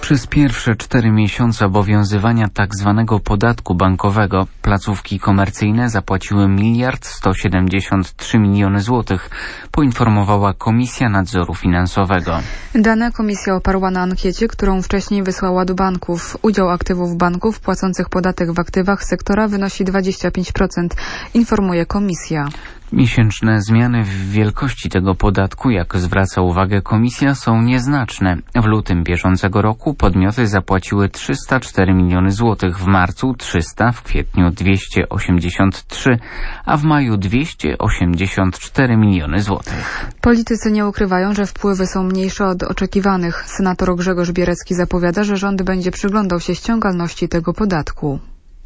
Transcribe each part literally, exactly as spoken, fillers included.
Przez pierwsze cztery miesiące obowiązywania tzw. podatku bankowego placówki komercyjne zapłaciły miliard sto siedemdziesiąt trzy miliony złotych, poinformowała Komisja Nadzoru Finansowego. Dane komisja oparła na ankiecie, którą wcześniej wysłała do banków. Udział aktywów banków płacących podatek w aktywach sektora wynosi dwadzieścia pięć procent, informuje komisja. Miesięczne zmiany w wielkości tego podatku, jak zwraca uwagę komisja, są nieznaczne. W lutym bieżącego roku podmioty zapłaciły trzysta cztery miliony złotych, w marcu trzysta, w kwietniu dwieście osiemdziesiąt trzy, a w maju dwieście osiemdziesiąt cztery miliony złotych. Politycy nie ukrywają, że wpływy są mniejsze od oczekiwanych. Senator Grzegorz Bierecki zapowiada, że rząd będzie przyglądał się ściągalności tego podatku.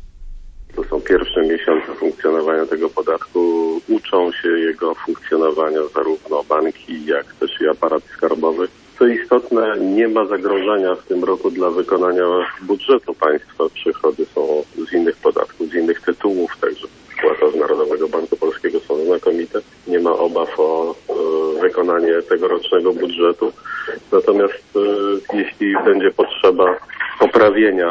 To są pierwsze miesiące funkcjonowania tego podatku. Uczą się jego funkcjonowania zarówno banki, jak też i aparat skarbowy. Co istotne, nie ma zagrożenia w tym roku dla wykonania budżetu państwa. Przychody są z innych podatków, z innych tytułów, także wpłaty z Narodowego Banku Polskiego są znakomite. Nie ma obaw o e, wykonanie tegorocznego budżetu. Natomiast e, jeśli będzie potrzeba poprawienia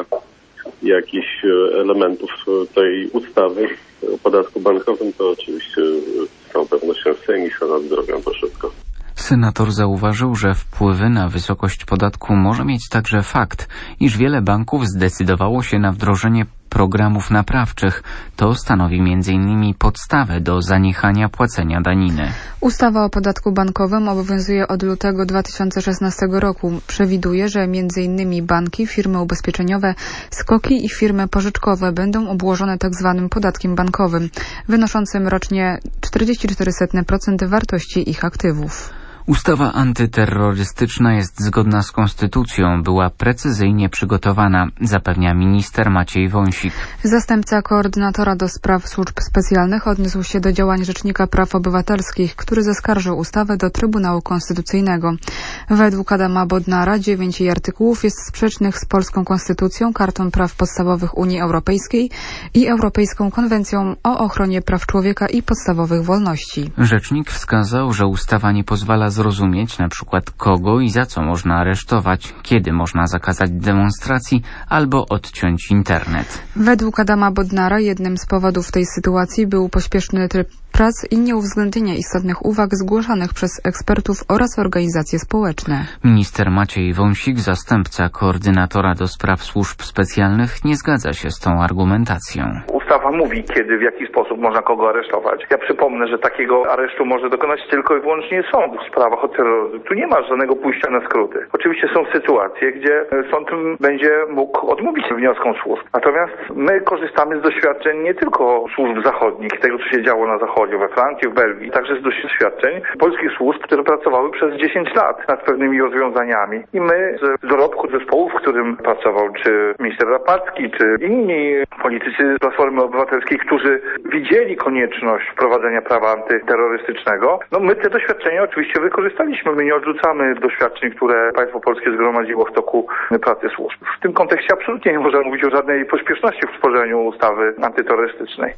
jakichś elementów tej ustawy o podatku bankowym, to oczywiście z całą pewnością Sejm i Senat zrobią to szybko. Senator zauważył, że wpływy na wysokość podatku może mieć także fakt, iż wiele banków zdecydowało się na wdrożenie programów naprawczych. To stanowi między innymi podstawę do zaniechania płacenia daniny. Ustawa o podatku bankowym obowiązuje od lutego dwa tysiące szesnastego roku. Przewiduje, że między innymi banki, firmy ubezpieczeniowe, SKOK-i i firmy pożyczkowe będą obłożone tzw. podatkiem bankowym, wynoszącym rocznie czterdzieści cztery procent wartości ich aktywów. Ustawa antyterrorystyczna jest zgodna z konstytucją, była precyzyjnie przygotowana, zapewnia minister Maciej Wąsik. Zastępca koordynatora do spraw służb specjalnych odniósł się do działań Rzecznika Praw Obywatelskich, który zaskarżył ustawę do Trybunału Konstytucyjnego. Według Adama Bodnara dziewięć jej artykułów jest sprzecznych z polską konstytucją, Kartą Praw Podstawowych Unii Europejskiej i Europejską Konwencją o ochronie praw człowieka i podstawowych wolności. Rzecznik wskazał, że ustawa nie pozwala zrozumieć na przykład kogo i za co można aresztować, kiedy można zakazać demonstracji albo odciąć internet. Według Adama Bodnara jednym z powodów tej sytuacji był pośpieszny tryb prac i nieuwzględnienie istotnych uwag zgłaszanych przez ekspertów oraz organizacje społeczne. Minister Maciej Wąsik, zastępca koordynatora do spraw służb specjalnych, nie zgadza się z tą argumentacją. Ustawa mówi, kiedy, w jaki sposób można kogo aresztować. Ja przypomnę, że takiego aresztu może dokonać tylko i wyłącznie sąd w sprawach o terroryzm. Tu nie ma żadnego pójścia na skróty. Oczywiście są sytuacje, gdzie sąd będzie mógł odmówić wnioskom służb. Natomiast my korzystamy z doświadczeń nie tylko służb zachodnich, tego co się działo na zachodzie, we Francji, w Belgii, także z doświadczeń polskich służb, które pracowały przez dziesięć lat nad pewnymi rozwiązaniami. I my z dorobku zespołu, w którym pracował czy minister Rapacki, czy inni politycy Platformy Obywatelskiej, którzy widzieli konieczność wprowadzenia prawa antyterrorystycznego, no my te doświadczenia oczywiście wykorzystaliśmy. My nie odrzucamy doświadczeń, które państwo polskie zgromadziło w toku pracy służb. W tym kontekście absolutnie nie można mówić o żadnej pośpieszności w tworzeniu ustawy antyterrorystycznej.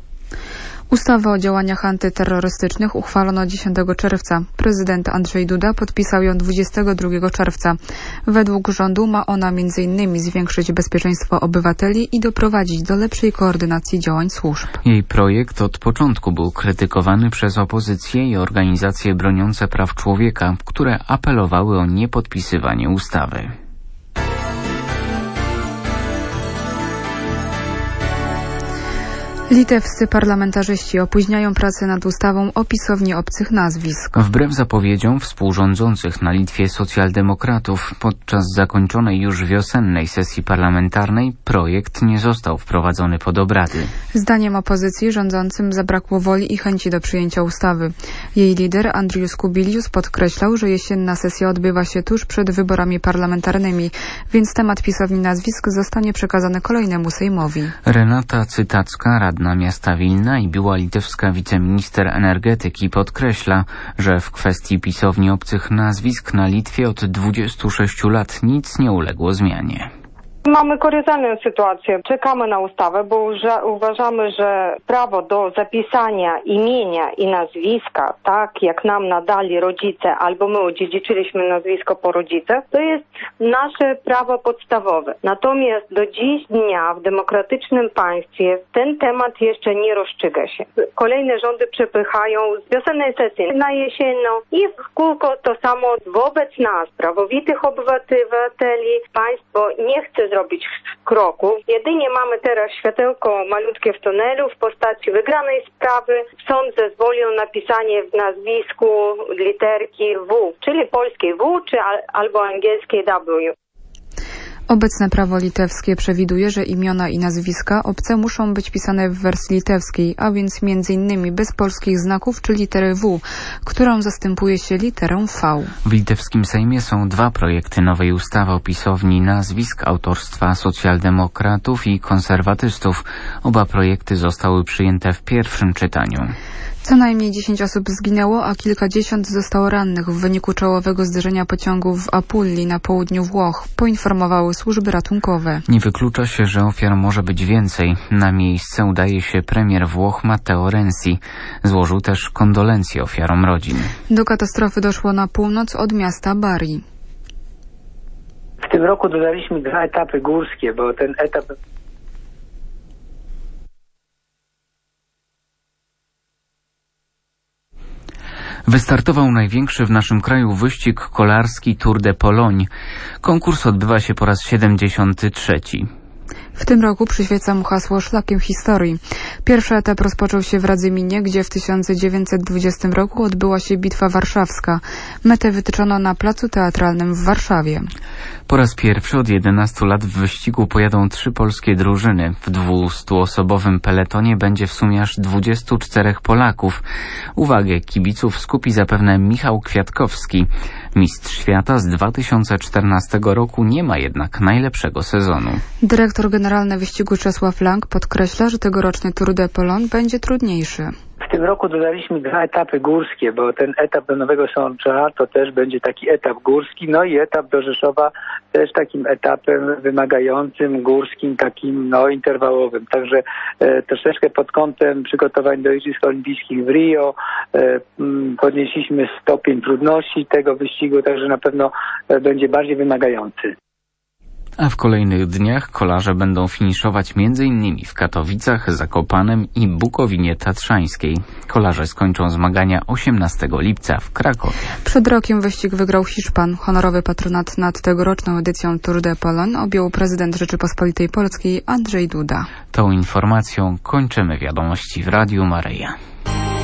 Ustawę o działaniach antyterrorystycznych uchwalono dziesiątego czerwca. Prezydent Andrzej Duda podpisał ją dwudziestego drugiego czerwca. Według rządu ma ona między innymi zwiększyć bezpieczeństwo obywateli i doprowadzić do lepszej koordynacji działań służb. Jej projekt od początku był krytykowany przez opozycję i organizacje broniące praw człowieka, które apelowały o niepodpisywanie ustawy. Litewscy parlamentarzyści opóźniają pracę nad ustawą o pisowni obcych nazwisk. Wbrew zapowiedziom współrządzących na Litwie socjaldemokratów, podczas zakończonej już wiosennej sesji parlamentarnej projekt nie został wprowadzony pod obrady. Zdaniem opozycji rządzącym zabrakło woli i chęci do przyjęcia ustawy. Jej lider Andrius Kubilius podkreślał, że jesienna sesja odbywa się tuż przed wyborami parlamentarnymi, więc temat pisowni nazwisk zostanie przekazany kolejnemu Sejmowi. Renata Cytacka, radna miasta Wilna i była litewska wiceminister energetyki, podkreśla, że w kwestii pisowni obcych nazwisk na Litwie od dwudziestu sześciu lat nic nie uległo zmianie. Mamy kuriozalną sytuację. Czekamy na ustawę, bo uważamy, że prawo do zapisania imienia i nazwiska, tak jak nam nadali rodzice, albo my odziedziczyliśmy nazwisko po rodzicach, to jest nasze prawo podstawowe. Natomiast do dziś dnia w demokratycznym państwie ten temat jeszcze nie rozstrzyga się. Kolejne rządy przepychają z wiosennej sesji na jesienną i w kółko to samo wobec nas, prawowitych obywateli. Państwo nie chce zrobić kroku. Jedynie mamy teraz światełko malutkie w tunelu w postaci wygranej sprawy. Sąd zezwolił na napisanie w nazwisku literki W, czyli polskiej W, czy al- albo angielskiej W. Obecne prawo litewskie przewiduje, że imiona i nazwiska obce muszą być pisane w wersji litewskiej, a więc między innymi bez polskich znaków czy litery W, którą zastępuje się literą V. W litewskim Sejmie są dwa projekty nowej ustawy o pisowni nazwisk autorstwa socjaldemokratów i konserwatystów. Oba projekty zostały przyjęte w pierwszym czytaniu. Co najmniej dziesięć osób zginęło, a kilkadziesiąt zostało rannych w wyniku czołowego zderzenia pociągów w Apulli na południu Włoch, poinformowały służby ratunkowe. Nie wyklucza się, że ofiar może być więcej. Na miejsce udaje się premier Włoch Matteo Renzi. Złożył też kondolencje ofiarom rodzin. Do katastrofy doszło na północ od miasta Bari. W tym roku dodaliśmy dwa etapy górskie, bo ten etap... Wystartował największy w naszym kraju wyścig kolarski Tour de Pologne. Konkurs odbywa się po raz siedemdziesiąty trzeci. W tym roku przyświeca mu hasło Szlakiem Historii. Pierwszy etap rozpoczął się w Radzyminie, gdzie w tysiąc dziewięćset dwudziestym roku odbyła się Bitwa Warszawska. Metę wytyczono na Placu Teatralnym w Warszawie. Po raz pierwszy od jedenastu lat w wyścigu pojadą trzy polskie drużyny. W dwustuosobowym peletonie będzie w sumie aż dwudziestu czterech Polaków. Uwagę kibiców skupi zapewne Michał Kwiatkowski. Mistrz świata z dwa tysiące czternastego roku nie ma jednak najlepszego sezonu. Dyrektor generalny wyścigu Czesław Lang podkreśla, że tegoroczny Tour de Pologne będzie trudniejszy. W tym roku dodaliśmy dwa etapy górskie, bo ten etap do Nowego Sącza to też będzie taki etap górski, no i etap do Rzeszowa też takim etapem wymagającym, górskim, takim no interwałowym. Także e, troszeczkę pod kątem przygotowań do Igrzysk Olimpijskich w Rio e, m, podnieśliśmy stopień trudności tego wyścigu, także na pewno e, będzie bardziej wymagający. A w kolejnych dniach kolarze będą finiszować między innymi w Katowicach, Zakopanem i Bukowinie Tatrzańskiej. Kolarze skończą zmagania osiemnastego lipca w Krakowie. Przed rokiem wyścig wygrał Hiszpan. Honorowy patronat nad tegoroczną edycją Tour de Pologne objął prezydent Rzeczypospolitej Polskiej Andrzej Duda. Tą informacją kończymy wiadomości w Radiu Maryja.